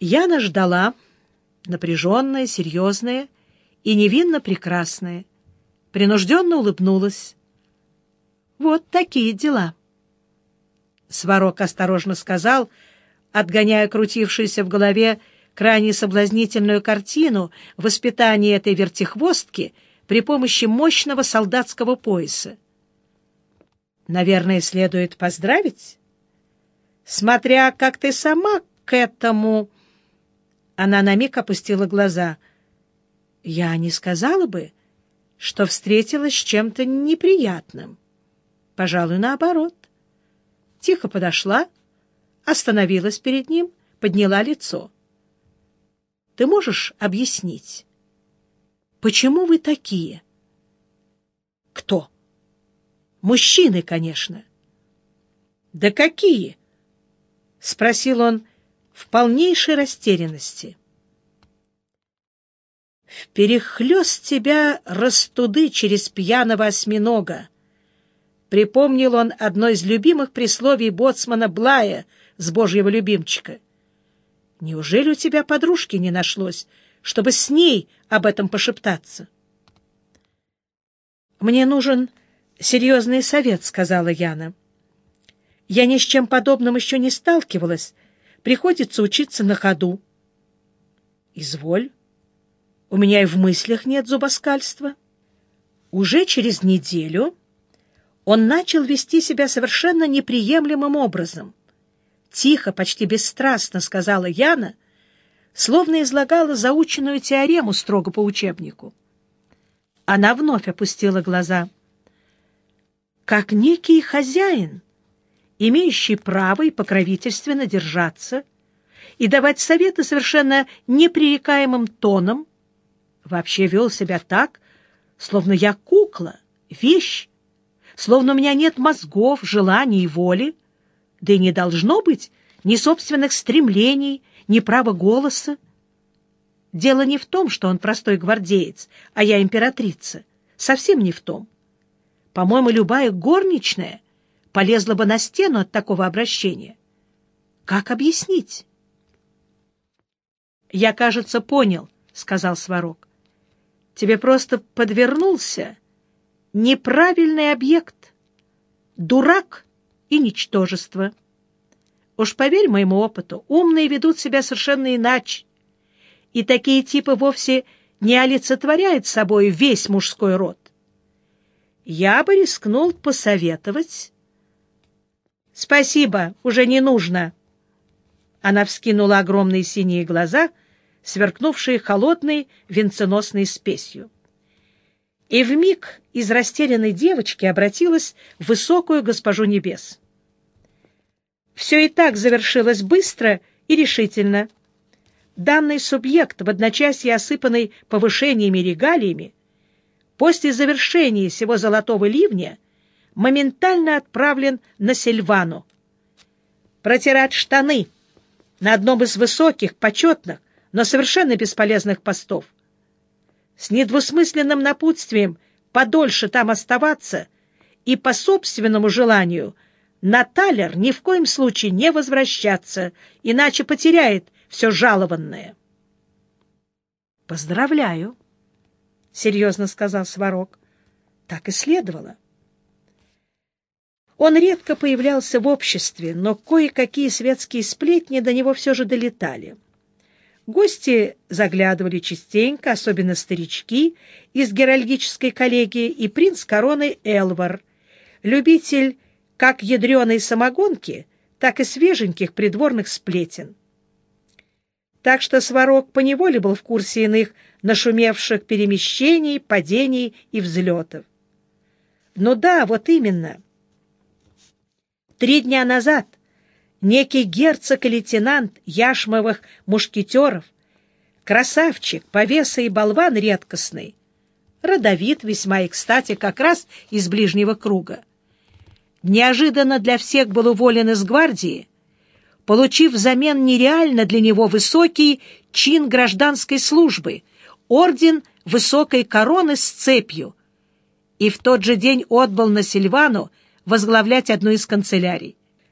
Яна ждала, напряженная, серьезная и невинно прекрасная, принужденно улыбнулась. Вот такие дела. Сварог осторожно сказал, отгоняя крутившуюся в голове крайне соблазнительную картину воспитания этой вертихвостки при помощи мощного солдатского пояса. Наверное, следует поздравить? Смотря как ты сама к этому... Она на миг опустила глаза. Я не сказала бы, что встретилась с чем-то неприятным. Пожалуй, наоборот. Тихо подошла, остановилась перед ним, подняла лицо. Ты можешь объяснить, почему вы такие? Кто? Мужчины, конечно. Да какие? Спросил он в полнейшей растерянности. Вперехлёст тебя растуды через пьяного осьминога. Припомнил он одно из любимых присловий боцмана Блая с Божьего любимчика. Неужели у тебя подружки не нашлось, чтобы с ней об этом пошептаться? Мне нужен серьезный совет, сказала Яна. Я ни с чем подобным еще не сталкивалась. Приходится учиться на ходу. Изволь. У меня и в мыслях нет зубоскальства. Уже через неделю он начал вести себя совершенно неприемлемым образом. Тихо, почти бесстрастно сказала Яна, словно излагала заученную теорему строго по учебнику. Она вновь опустила глаза. Как некий хозяин, имеющий право и покровительственно держаться и давать советы совершенно непререкаемым тоном, вообще вел себя так, словно я кукла, вещь, словно у меня нет мозгов, желаний и воли, да и не должно быть ни собственных стремлений, ни права голоса. Дело не в том, что он простой гвардеец, а я императрица. Совсем не в том. По-моему, любая горничная полезла бы на стену от такого обращения. Как объяснить? «Я, кажется, понял», — сказал Сварог. «Тебе просто подвернулся неправильный объект. Дурак и ничтожество. Уж поверь моему опыту, умные ведут себя совершенно иначе, и такие типы вовсе не олицетворяют собой весь мужской род. Я бы рискнул посоветовать...» «Спасибо, уже не нужно». Она вскинула огромные синие глаза, сверкнувшие холодной венценосной спесью. И вмиг из растерянной девочки обратилась в высокую госпожу небес. Все и так завершилось быстро и решительно. Данный субъект, в одночасье осыпанный повышениями и регалиями, после завершения сего золотого ливня моментально отправлен на Сильвану. Протирать штаны на одном из высоких, почетных, но совершенно бесполезных постов. С недвусмысленным напутствием подольше там оставаться и по собственному желанию на талер ни в коем случае не возвращаться, иначе потеряет все жалованное. — Поздравляю, — серьезно сказал Сварог. Так и следовало. Он редко появлялся в обществе, но кое-какие светские сплетни до него все же долетали. Гости заглядывали частенько, особенно старички из геральдической коллегии и принц короны Элвар, любитель как ядреной самогонки, так и свеженьких придворных сплетен. Так что Сварог поневоле был в курсе иных нашумевших перемещений, падений и взлетов. Ну да, вот именно. 3 дня назад некий герцог и лейтенант яшмовых мушкетеров, красавчик, повеса и болван редкостный, родовит весьма и кстати как раз из ближнего круга, неожиданно для всех был уволен из гвардии, получив взамен нереально для него высокий чин гражданской службы, орден высокой короны с цепью, и в тот же день отбыл на Сильвану возглавлять одну из канцелярий.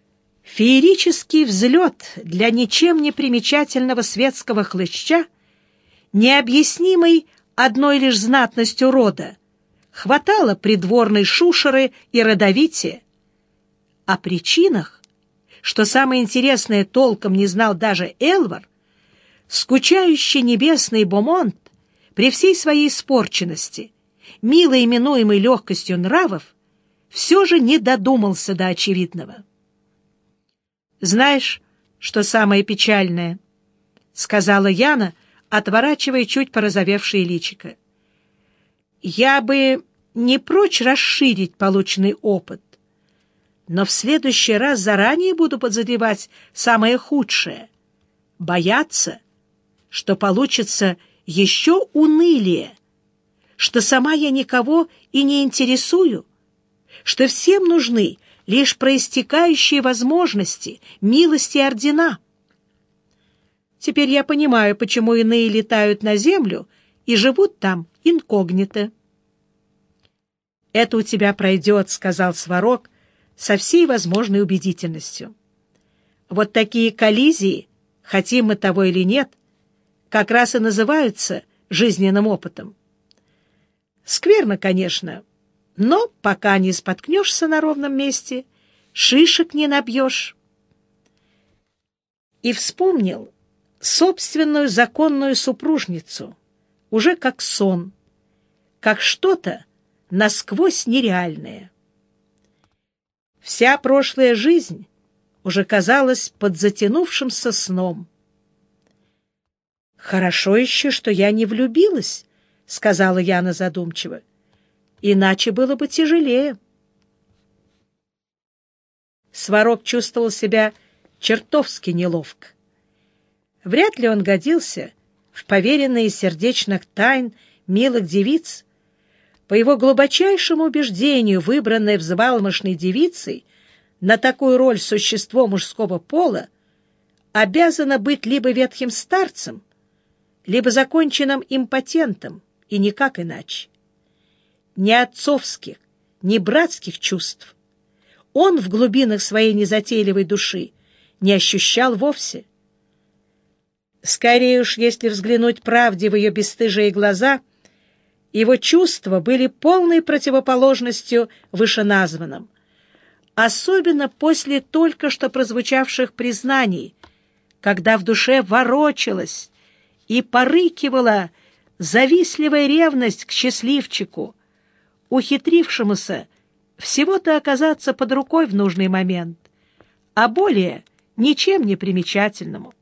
Феерический взлет для ничем не примечательного светского хлыща, необъяснимый одной лишь знатностью рода, хватало придворной шушеры и родовития. О причинах, что самое интересное, толком не знал даже Элвар, скучающий небесный Бомонт при всей своей испорченности, мило именуемой легкостью нравов, все же не додумался до очевидного. «Знаешь, что самое печальное?» — сказала Яна, отворачивая чуть порозовевшее личико. «Я бы не прочь расширить полученный опыт, но в следующий раз заранее буду подозревать самое худшее, бояться, что получится еще унылее, что сама я никого и не интересую, что всем нужны лишь проистекающие возможности, милости и ордена. Теперь я понимаю, почему иные летают на землю и живут там инкогнито». «Это у тебя пройдет», — сказал Сварог со всей возможной убедительностью. «Вот такие коллизии, хотим мы того или нет, как раз и называются жизненным опытом. Скверно, конечно, но пока не споткнешься на ровном месте, шишек не набьешь». И вспомнил собственную законную супружницу, уже как сон, как что-то насквозь нереальное. Вся прошлая жизнь уже казалась под затянувшимся сном. «Хорошо еще, что я не влюбилась», — сказала Яна задумчиво. «Иначе было бы тяжелее». Сварог чувствовал себя чертовски неловко. Вряд ли он годился в поверенные сердечных тайн милых девиц. По его глубочайшему убеждению, выбранная взбалмошной девицей на такую роль существо мужского пола обязана быть либо ветхим старцем, либо законченным импотентом, и никак иначе. Ни отцовских, ни братских чувств он в глубинах своей незатейливой души не ощущал вовсе. Скорее уж, если взглянуть правде в ее бесстыжие глаза, его чувства были полной противоположностью вышеназванным, особенно после только что прозвучавших признаний, когда в душе ворочалась и порыкивала завистливая ревность к счастливчику, ухитрившемуся всего-то оказаться под рукой в нужный момент, а более ничем не примечательному.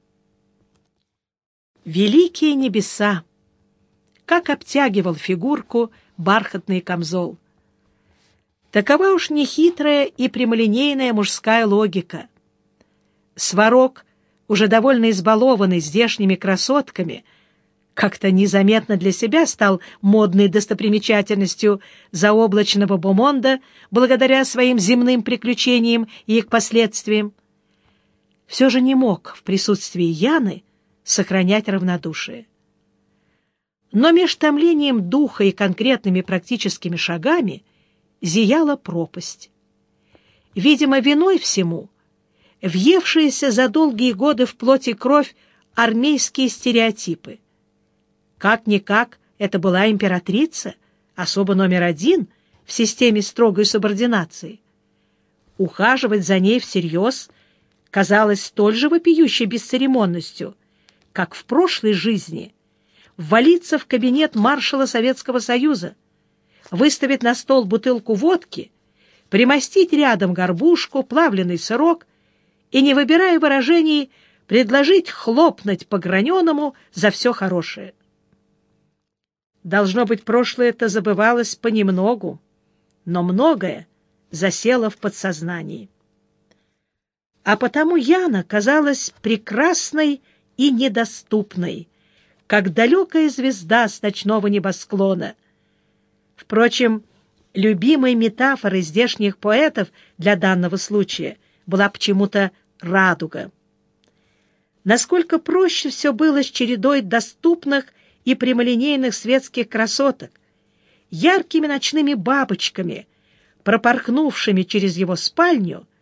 Великие небеса! Как обтягивал фигурку бархатный камзол! Такова уж нехитрая и прямолинейная мужская логика. Сварог, уже довольно избалованный здешними красотками, как-то незаметно для себя стал модной достопримечательностью заоблачного Бомонда благодаря своим земным приключениям и их последствиям. Все же не мог в присутствии Яны сохранять равнодушие. Но меж томлением духа и конкретными практическими шагами зияла пропасть. Видимо, виной всему въевшиеся за долгие годы в плоть и кровь армейские стереотипы. Как-никак, это была императрица, особо номер один в системе строгой субординации. Ухаживать за ней всерьез казалось столь же вопиющей бесцеремонностью, как в прошлой жизни ввалиться в кабинет маршала Советского Союза, выставить на стол бутылку водки, примостить рядом горбушку, плавленый сырок и, не выбирая выражений, предложить хлопнуть по граненому за все хорошее. Должно быть, прошлое-то забывалось понемногу, но многое засело в подсознании. А потому Яна казалась прекрасной и недоступной, как далекая звезда с ночного небосклона. Впрочем, любимой метафорой здешних поэтов для данного случая была почему-то радуга. Насколько проще все было с чередой доступных и прямолинейных светских красоток, яркими ночными бабочками, пропорхнувшими через его спальню,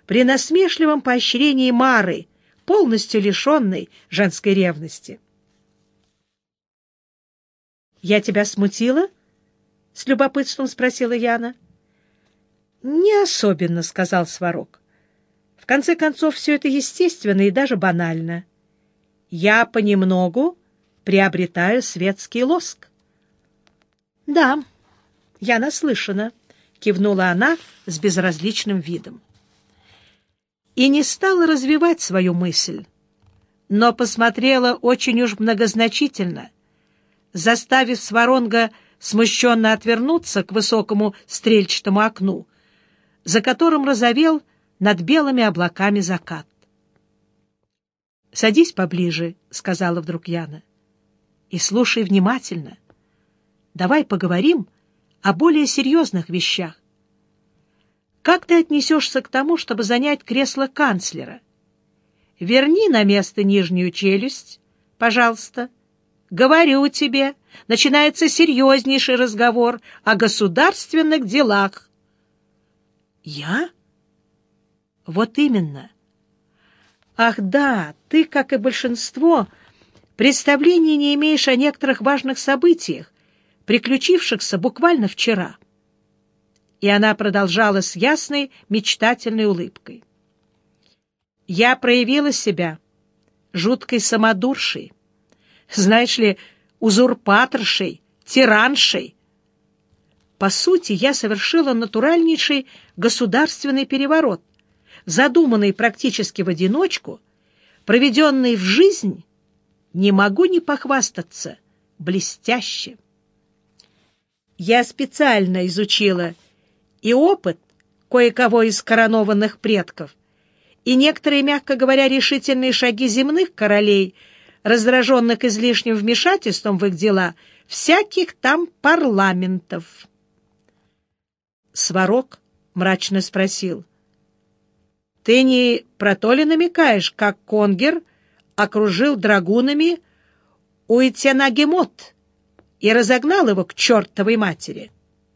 при насмешливом поощрении Мары, полностью лишенной женской ревности. «Я тебя смутила?» — с любопытством спросила Яна. «Не особенно», — сказал Сварог. «В конце концов, все это естественно и даже банально. Я понемногу приобретаю светский лоск». «Да, я наслышана», — кивнула она с безразличным видом. И не стала развивать свою мысль, но посмотрела очень уж многозначительно, заставив Сваронга смущенно отвернуться к высокому стрельчатому окну, за которым розовел над белыми облаками закат. «Садись поближе», — сказала вдруг Яна, — «и слушай внимательно. Давай поговорим о более серьезных вещах. Как ты отнесешься к тому, чтобы занять кресло канцлера? Верни на место нижнюю челюсть, пожалуйста. Говорю тебе, начинается серьезнейший разговор о государственных делах». «Я? Вот именно. Ах да, ты, как и большинство, представления не имеешь о некоторых важных событиях, приключившихся буквально вчера». И она продолжала с ясной, мечтательной улыбкой. «Я проявила себя жуткой самодуршей, знаешь ли, узурпаторшей, тираншей. По сути, я совершила натуральнейший государственный переворот, задуманный практически в одиночку, проведенный в жизнь, не могу не похвастаться, блестяще. Я специально изучила и опыт кое-кого из коронованных предков, и некоторые, мягко говоря, решительные шаги земных королей, раздраженных излишним вмешательством в их дела всяких там парламентов. Сварог мрачно спросил: «Ты не про то ли намекаешь, как Конгер окружил драгунами Уитенагемот и разогнал его к чертовой матери?»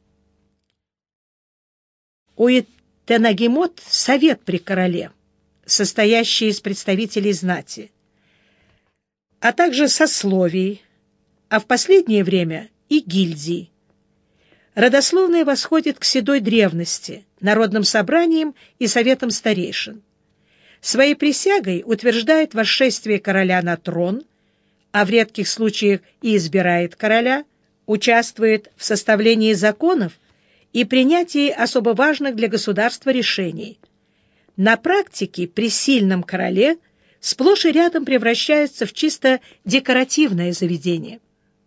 Уитенагемот — совет при короле, состоящий из представителей знати, а также сословий, а в последнее время и гильдий. Родословная восходит к седой древности, народным собраниям и советам старейшин. Своей присягой утверждает восшествие короля на трон, а в редких случаях и избирает короля, участвует в составлении законов и принятии особо важных для государства решений. На практике при сильном короле сплошь и рядом превращается в чисто декоративное заведение.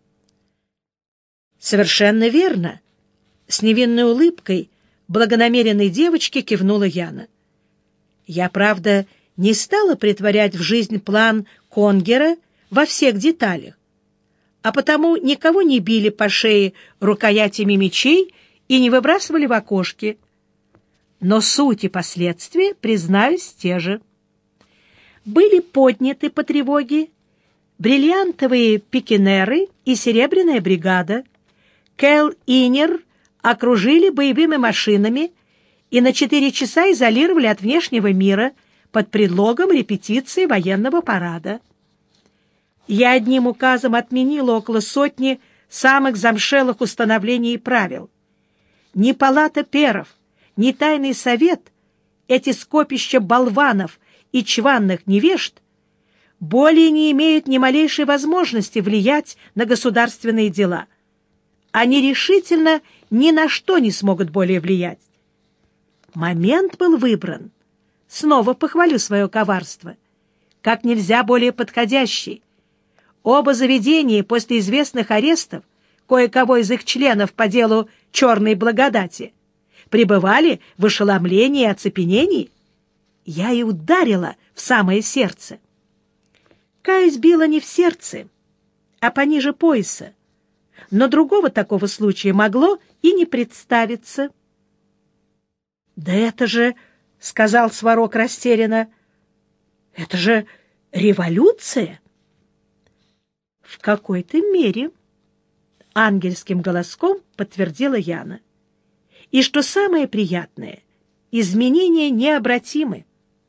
«Совершенно верно», — с невинной улыбкой благонамеренной девочки кивнула Яна. «Я, правда, не стала претворять в жизнь план Конгера во всех деталях, а потому никого не били по шее рукоятями мечей и не выбрасывали в окошки. Но суть и последствия, признаюсь, те же. Были подняты по тревоге бриллиантовые пикинеры и серебряная бригада. Кэл Инер окружили боевыми машинами и на 4 часа изолировали от внешнего мира под предлогом репетиции военного парада. Я одним указом отменила около сотни самых замшелых установлений и правил. Ни палата перов, ни тайный совет, эти скопища болванов и чванных невежд, более не имеют ни малейшей возможности влиять на государственные дела. Они решительно ни на что не смогут более влиять. Момент был выбран, снова похвалю свое коварство, как нельзя более подходящий. Оба заведения после известных арестов кое-кого из их членов по делу черной благодати пребывали в ошеломлении и оцепенении. Я и ударила в самое сердце. Каюсь, била не в сердце, а пониже пояса, но другого такого случая могло и не представиться. — Да это же, — сказал Сварог растерянно, — это же революция. — В какой-то мере, — ангельским голоском подтвердила Яна. — И что самое приятное, изменения необратимы.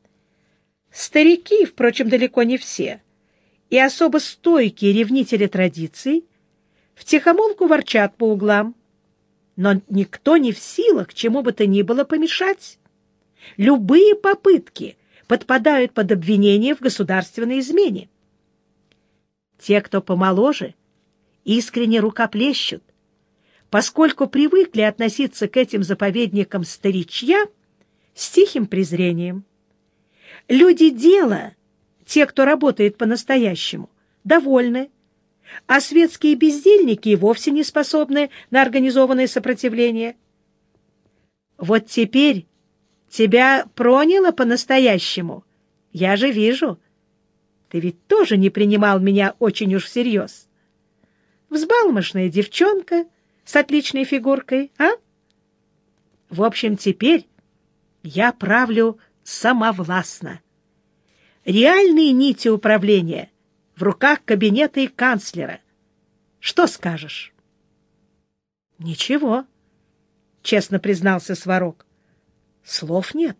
Старики, впрочем, далеко не все, и особо стойкие ревнители традиций втихомолку ворчат по углам, но никто не в силах чему бы то ни было помешать. Любые попытки подпадают под обвинение в государственной измене. Те, кто помоложе, искренне рукоплещут, поскольку привыкли относиться к этим заповедникам старичья с тихим презрением. Люди дела, те, кто работает по-настоящему, довольны, а светские бездельники и вовсе не способны на организованное сопротивление. Вот теперь тебя проняло по-настоящему. Я же вижу. Ты ведь тоже не принимал меня очень уж всерьез. Взбалмошная девчонка с отличной фигуркой, а? В общем, теперь я правлю самовластно. Реальные нити управления в руках кабинета и канцлера. Что скажешь? — Ничего, — честно признался Сварог. Слов нет.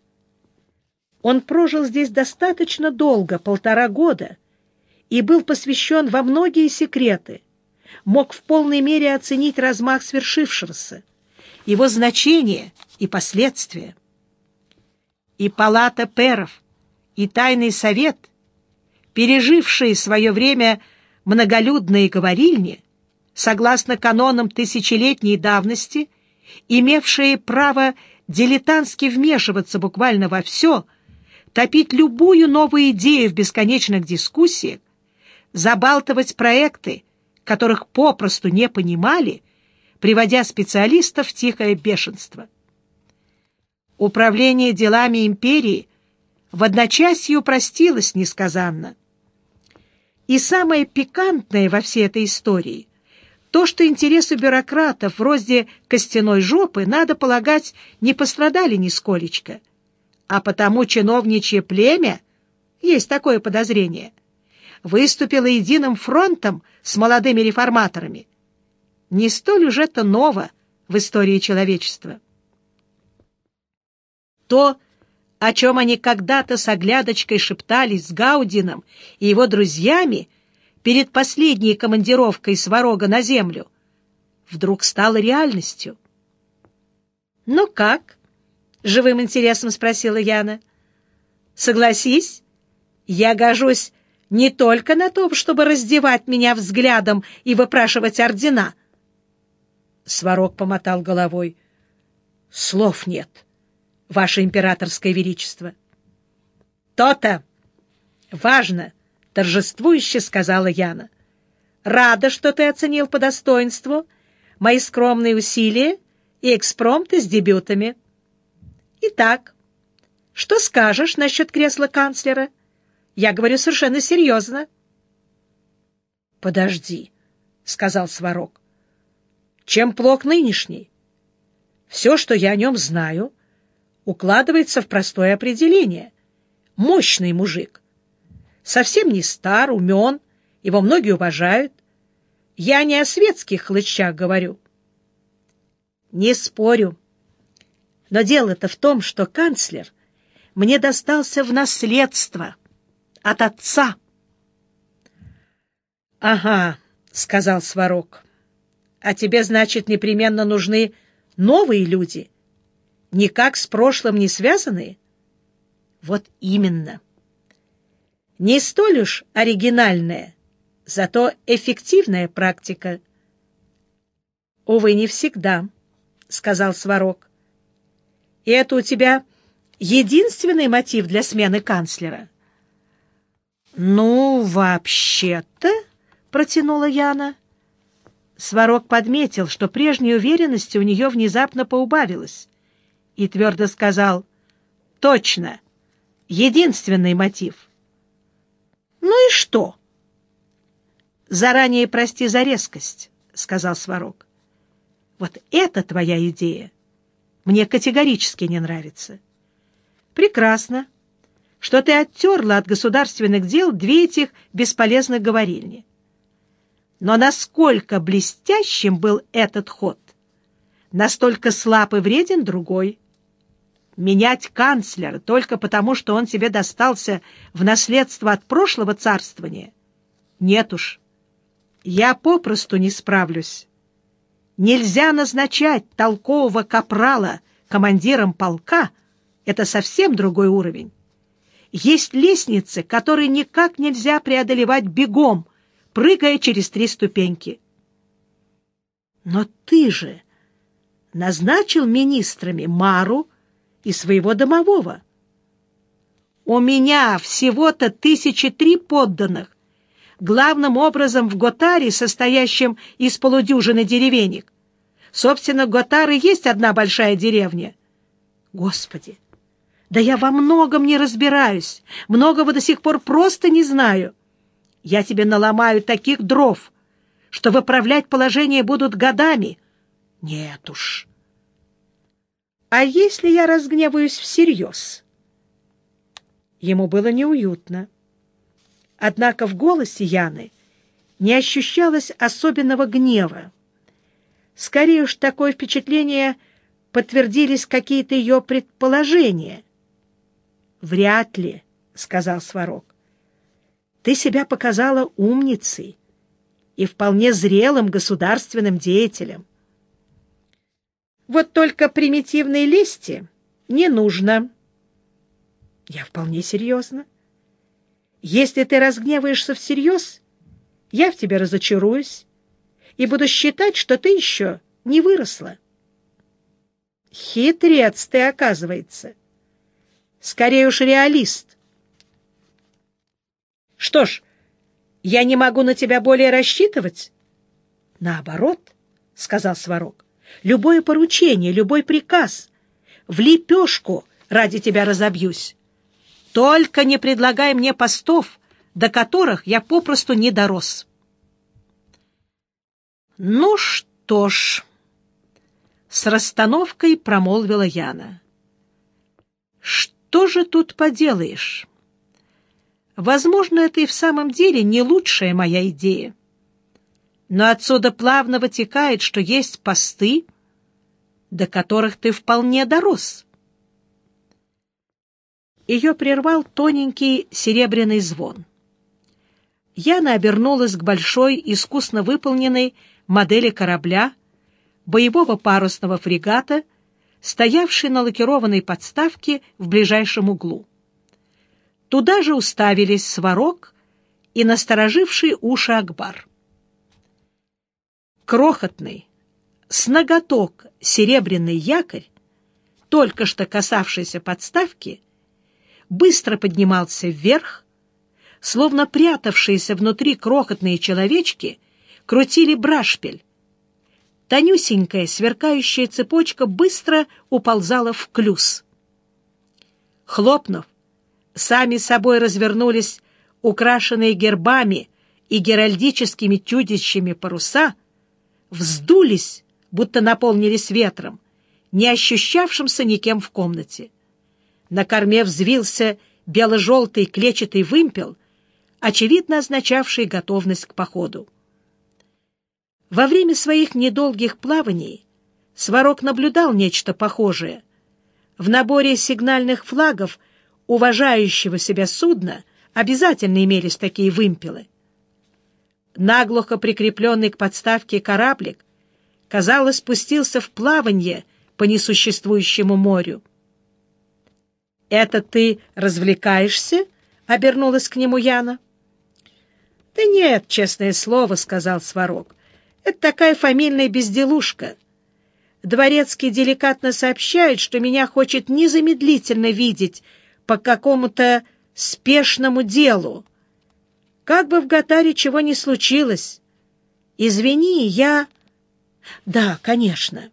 Он прожил здесь достаточно долго, 1,5 года, и был посвящен во многие секреты, мог в полной мере оценить размах свершившегося, его значение и последствия. И палата пэров, и тайный совет, пережившие в свое время многолюдные говорильни, согласно канонам тысячелетней давности, имевшие право дилетантски вмешиваться буквально во все, топить любую новую идею в бесконечных дискуссиях, забалтывать проекты, которых попросту не понимали, приводя специалистов в тихое бешенство. Управление делами империи в одночасье упростилось несказанно. И самое пикантное во всей этой истории — то, что интересы бюрократов вроде костяной жопы, надо полагать, не пострадали нисколечко, а потому чиновничье племя, есть такое подозрение, выступило единым фронтом с молодыми реформаторами. Не столь уж это ново в истории человечества. То, о чем они когда-то с оглядочкой шептались с Гаудином и его друзьями перед последней командировкой Сварога на землю, вдруг стало реальностью. — Ну как? — живым интересом спросила Яна. — Согласись, я гожусь не только на то, чтобы раздевать меня взглядом и выпрашивать ордена. Сварог помотал головой. — Слов нет, Ваше Императорское Величество. — То-то! Важно! — торжествующе сказала Яна. — Рада, что ты оценил по достоинству мои скромные усилия и экспромты с дебютами. Итак, что скажешь насчет кресла канцлера? Я говорю совершенно серьезно. — Подожди, — сказал Сварог. — Чем плох нынешний? Все, что я о нем знаю, укладывается в простое определение. Мощный мужик. Совсем не стар, умен, его многие уважают. Я не о светских хлыщах говорю. Не спорю. Но дело-то в том, что канцлер мне достался в наследство от отца. — Ага, — сказал Сварог. — А тебе, значит, непременно нужны новые люди, никак с прошлым не связанные? — Вот именно. Не столь уж оригинальная, зато эффективная практика. — Увы, не всегда, — сказал Сварог. — И это у тебя единственный мотив для смены канцлера? — Ну, вообще-то, — протянула Яна. Сварог подметил, что прежней уверенности у нее внезапно поубавилось, и твердо сказал: — Точно, единственный мотив. — Ну и что? — Заранее прости за резкость, — сказал Сварог. — Вот это твоя идея мне категорически не нравится. Прекрасно, что ты оттерла от государственных дел 2 этих бесполезных говорильни. Но насколько блестящим был этот ход, настолько слаб и вреден другой. Менять канцлера только потому, что он тебе достался в наследство от прошлого царствования? Нет уж, я попросту не справлюсь. Нельзя назначать толкового капрала командиром полка, это совсем другой уровень. Есть лестницы, которые никак нельзя преодолевать бегом, прыгая через 3 ступеньки. Но ты же назначил министрами Мару и своего домового. У меня всего-то 1003 подданных, главным образом в Готаре, состоящем из полудюжины деревенек. Собственно, Готар и есть одна большая деревня. Господи, да я во многом не разбираюсь, многого до сих пор просто не знаю. Я тебе наломаю таких дров, что выправлять положение будут годами. Нет уж. А если я разгневаюсь всерьез? Ему было неуютно. Однако в голосе Яны не ощущалось особенного гнева. Скорее уж такое впечатление подтвердились какие-то ее предположения. «Вряд ли», — сказал Сварог. «Ты себя показала умницей и вполне зрелым государственным деятелем. Вот только примитивной лести не нужно». «Я вполне серьезно. Если ты разгневаешься всерьез, я в тебе разочаруюсь и буду считать, что ты еще не выросла». «Хитрец ты, оказывается. Скорее уж реалист». «Что ж, я не могу на тебя более рассчитывать?» «Наоборот», — сказал Сварог, — «любое поручение, любой приказ в лепешку ради тебя разобьюсь. Только не предлагай мне постов, до которых я попросту не дорос». «Ну что ж», — с расстановкой промолвила Яна, — «что же тут поделаешь? Возможно, это и в самом деле не лучшая моя идея. Но отсюда плавно вытекает, что есть посты, до которых ты вполне дорос». Ее прервал тоненький серебряный звон. Яна обернулась к большой, искусно выполненной модели корабля, боевого парусного фрегата, стоявшей на лакированной подставке в ближайшем углу. Туда же уставились Сварог и настороживший уши Акбар. Крохотный, с ноготок серебряный якорь, только что касавшийся подставки, быстро поднимался вверх, словно прятавшиеся внутри крохотные человечки крутили брашпиль. Тонюсенькая сверкающая цепочка быстро уползала в клюз. Хлопнув, сами собой развернулись украшенные гербами и геральдическими чудищами паруса, вздулись, будто наполнились ветром, не ощущавшимся никем в комнате. На корме взвился бело-желтый клетчатый вымпел, очевидно означавший готовность к походу. Во время своих недолгих плаваний Сварог наблюдал нечто похожее. В наборе сигнальных флагов уважающего себя судна обязательно имелись такие вымпелы. Наглухо прикрепленный к подставке кораблик, казалось, спустился в плаванье по несуществующему морю. «Это ты развлекаешься?» — обернулась к нему Яна. «Да нет, честное слово», — сказал Сварог. «Это такая фамильная безделушка. Дворецкий деликатно сообщает, что меня хочет незамедлительно видеть по какому-то спешному делу. Как бы в Готаре чего ни случилось. Извини, я...» «Да, конечно».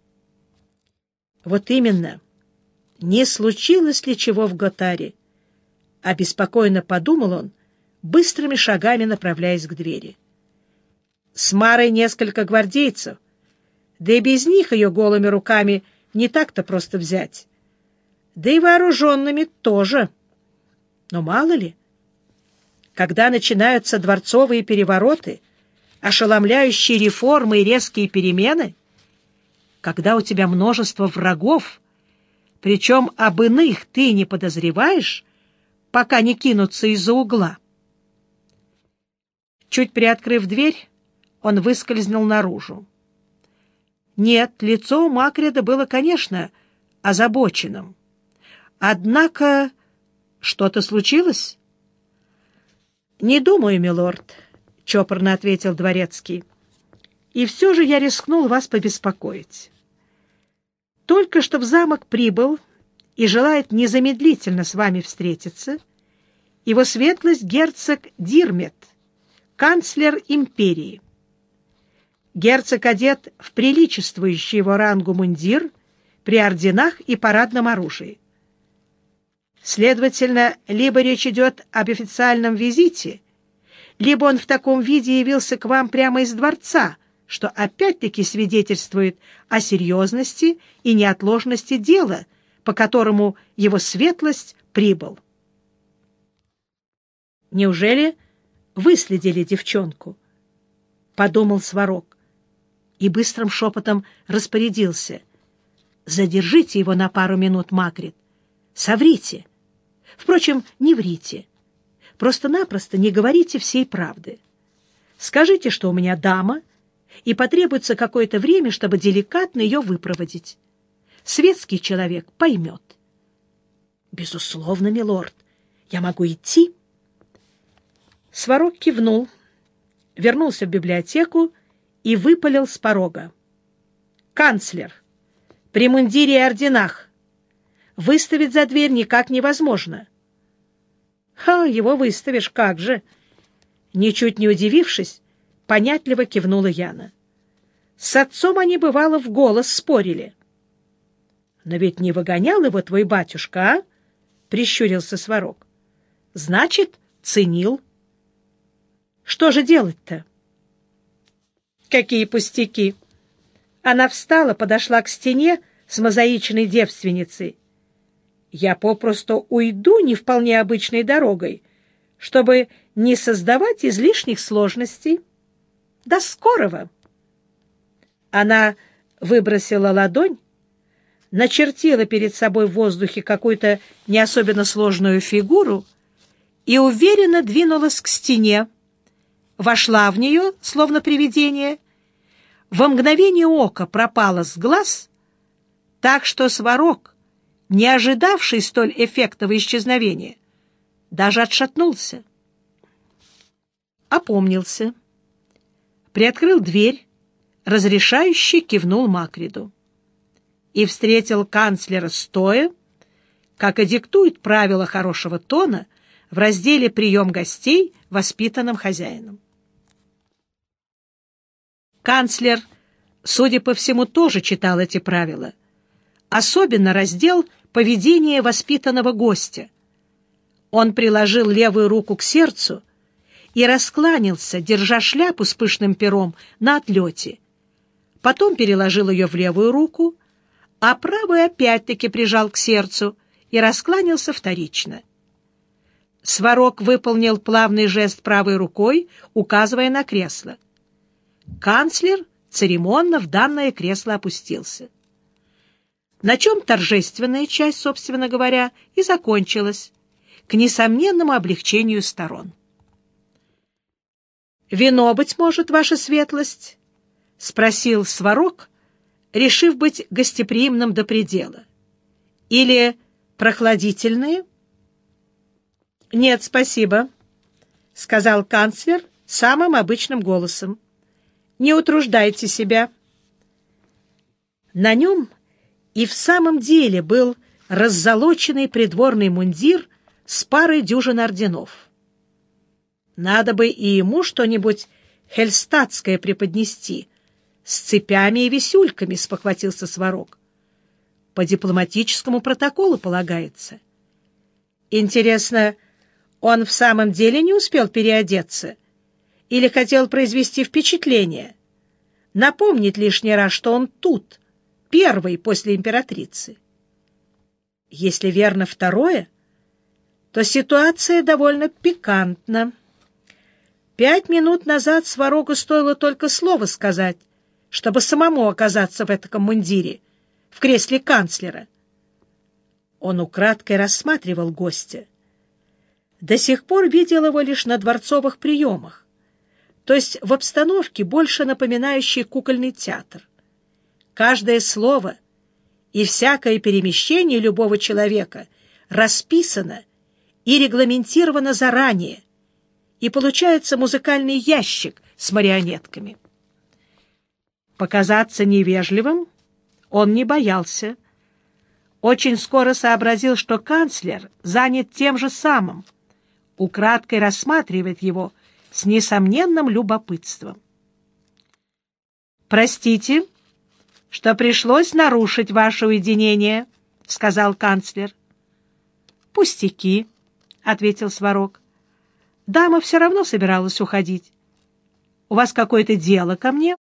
«Вот именно. Не случилось ли чего в Готаре?» Обеспокоенно подумал он, быстрыми шагами направляясь к двери. «С Марой несколько гвардейцев, да и без них ее голыми руками не так-то просто взять. Да и вооруженными тоже. Но мало ли, когда начинаются дворцовые перевороты, ошеломляющие реформы и резкие перемены, когда у тебя множество врагов, причем об иных ты не подозреваешь, пока не кинутся из-за угла. Чуть приоткрыв дверь, он выскользнул наружу. Нет, лицо у Макрида было, конечно, озабоченным. Однако что-то случилось? — Не думаю, милорд, — чопорно ответил дворецкий. — И все же я рискнул вас побеспокоить. Только что в замок прибыл и желает незамедлительно с вами встретиться его светлость герцог Дирмет, канцлер империи. Герцог одет в приличествующий его рангу мундир при орденах и парадном оружии. Следовательно, либо речь идет об официальном визите, либо он в таком виде явился к вам прямо из дворца, что опять-таки свидетельствует о серьезности и неотложности дела, по которому его светлость прибыл. «Неужели выследили девчонку?» — подумал Сварог и быстрым шепотом распорядился. «Задержите его на пару минут, Макрит. Соврите. Впрочем, не врите. Просто-напросто не говорите всей правды. Скажите, что у меня дама, и потребуется какое-то время, чтобы деликатно ее выпроводить. Светский человек поймет». «Безусловно, милорд. Я могу идти?» Сварог кивнул, вернулся в библиотеку и выпалил с порога. «Канцлер, при мундире и орденах. Выставить за дверь никак невозможно». Его выставишь, как же!» Ничуть не удивившись, понятливо кивнула Яна. «С отцом они, бывало, в голос спорили». «Но ведь не выгонял его твой батюшка, а?» — прищурился Сварог. «Значит, ценил». «Что же делать-то?» «Какие пустяки!» Она встала, подошла к стене с мозаичной девственницей. «Я попросту уйду не вполне обычной дорогой, чтобы не создавать излишних сложностей. До скорого!» Она выбросила ладонь, начертила перед собой в воздухе какую-то не особенно сложную фигуру и уверенно двинулась к стене, вошла в нее, словно привидение, во мгновение ока пропала с глаз, так что Сварог, не ожидавший столь эффектного исчезновения, даже отшатнулся. Опомнился, приоткрыл дверь, разрешающе кивнул Макриду и встретил канцлера стоя, как и диктует правила хорошего тона в разделе «Прием гостей» воспитанным хозяином. Канцлер, судя по всему, тоже читал эти правила, особенно раздел «Поведение воспитанного гостя». Он приложил левую руку к сердцу и раскланялся, держа шляпу с пышным пером на отлете. Потом переложил ее в левую руку, а правую опять-таки прижал к сердцу и раскланялся вторично. Сварог выполнил плавный жест правой рукой, указывая на кресло. Канцлер церемонно в данное кресло опустился. На чем торжественная часть, собственно говоря, и закончилась, к несомненному облегчению сторон. «Вино, быть может, ваша светлость?» — спросил Сварог, решив быть гостеприимным до предела. «Или прохладительные?» «Нет, спасибо», — сказал канцлер самым обычным голосом. «Не утруждайте себя». На нем и в самом деле был раззолоченный придворный мундир с парой дюжин орденов. Надо бы и ему что-нибудь хельстатское преподнести, с цепями и висюльками, — спохватился Сварог. По дипломатическому протоколу полагается. Интересно, он в самом деле не успел переодеться или хотел произвести впечатление, напомнить лишний раз, что он тут, первый после императрицы? Если верно второе, то ситуация довольно пикантна. 5 минут назад Сварогу стоило только слово сказать, чтобы самому оказаться в этом мундире, в кресле канцлера. Он украдкой рассматривал гостя. До сих пор видел его лишь на дворцовых приемах, то есть в обстановке, больше напоминающей кукольный театр. Каждое слово и всякое перемещение любого человека расписано и регламентировано заранее, и получается музыкальный ящик с марионетками. Показаться невежливым он не боялся. Очень скоро сообразил, что канцлер занят тем же самым, украдкой рассматривает его с несомненным любопытством. «Простите, что пришлось нарушить ваше уединение», — сказал канцлер. «Пустяки», — ответил Сварог. «Дама все равно собиралась уходить. У вас какое-то дело ко мне?»